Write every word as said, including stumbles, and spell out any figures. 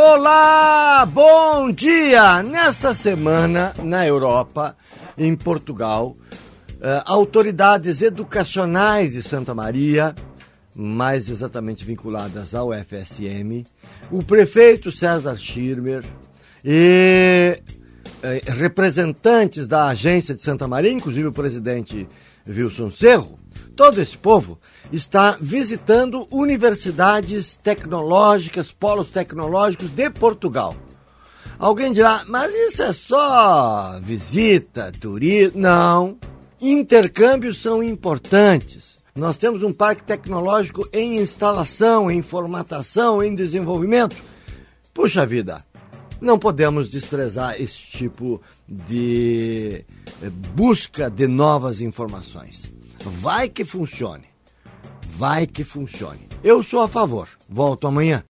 Olá, bom dia! Nesta semana, na Europa, em Portugal, autoridades educacionais de Santa Maria, mais exatamente vinculadas ao F S M, o prefeito César Schirmer e representantes da agência de Santa Maria, inclusive o presidente Wilson Cerro, todo esse povo está visitando universidades tecnológicas, polos tecnológicos de Portugal. Alguém dirá, mas isso é só visita, turismo? Não, intercâmbios são importantes. Nós temos um parque tecnológico em instalação, em formatação, em desenvolvimento. Puxa vida, não podemos desprezar esse tipo de busca de novas informações. Vai que funcione. Vai que funcione. Eu sou a favor. Volto amanhã.